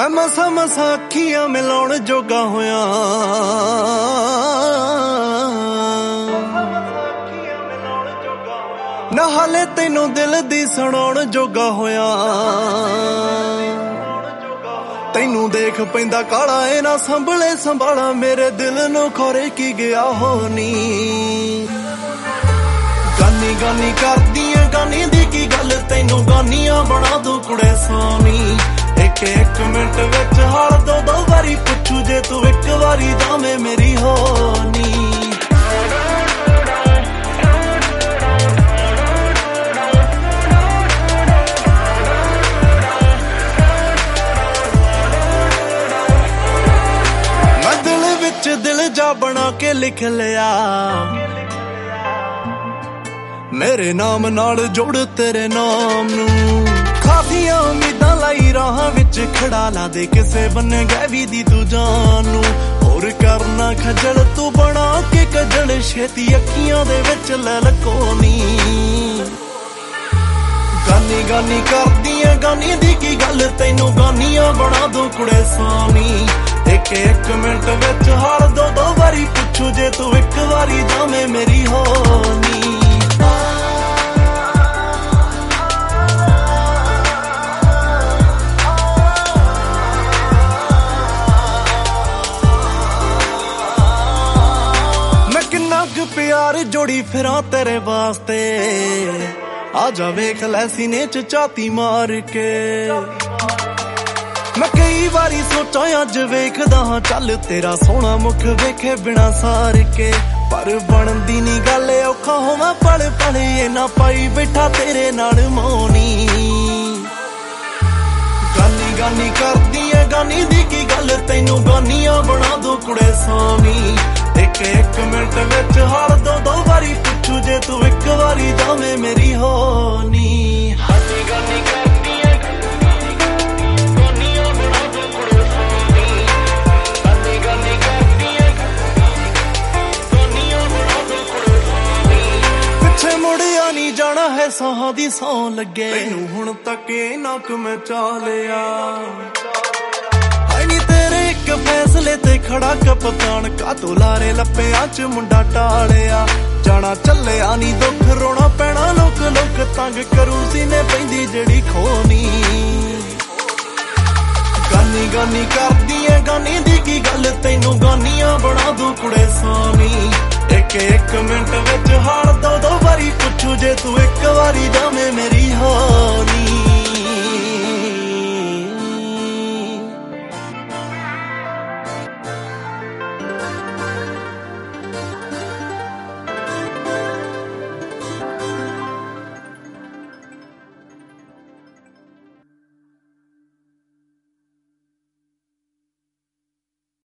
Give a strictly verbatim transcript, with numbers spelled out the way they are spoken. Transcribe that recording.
मैं मसा मसा अखियां मिलाउण जोगा होया, ना हाले तैनू दिल दी सुनाउण जोगा होया। तैनू देख पैंदा काला ए ना संभले संभाला, मेरे दिल नू खोरे की गया होनी। गानी गानी करदी है गानी दी की गल, तैनू गानियां बना दू कुड़े सोनी। एक एक मिनट विच हाल दो दो वारी पुछू, जे तू एक वारी जावे मेरी होनी। मैं दिल विच दिल जा बना के लिख लिया, मेरे नाम नाल जोड़ तेरे नाम नू। खादियां उम्मीदां लाई राह विच खड़ा ला दे, किसे बन्ने गैवी दी तू जानू। होर करना खजल तू बना के कजल, छेती अखियां दे विच ले लकोनी। गानी गानी करदी है गानी दी की गल, तैनू गानियां बना दू कुड़े सोनी। एक एक मिनट विच हाल दो दो वारी पुछू, जे तू एक वारी जावे मेरी होनी। प्यार जोड़ी फिरा तेरे वास्ते, आजा वेख लै सीने च छाती मार के। मैं कई बारी सोचा अज वेखदा हां चल, तेरा सोहना मुख वेखे बिना सार के। पर बनदी नी गल औखा होवां पल पल, ये ना पाई बैठा तेरे नाल मौनी। गानी गानी करदी है गानी दी की गल, तैनू गानियां बना दू कुड़े सोनी। एक एक मिनट विच हाल दो दो वारी पुछू, जे तू एक वारी जावे मेरी होनी। गानी गानी करदी है गानियां बना दू कुड़े सोनी। गानी गानी करदी है गानियां बना दू कुड़े सोनी। पिछे मुड़िया नी जाना है साहां दी सौं लगे, तैनू हुण तक इन्ना क मैं चाह लिया। फैसले ते खड़ा कप्तान, का तू लारे लप्पियां च मुंडा टालिया। जाना चलिया नी दुख रोना पैना, लोक लोक तंग करू सीने पैंदी जेड़ी खोनी। गानी गानी करदी है गानी दी की गल, तैनू गानियां बना दू कुड़े सोनी। एक एक मिनट विच हाल दो दो वारी पुछू, जे तू एक वारी जावे मेरी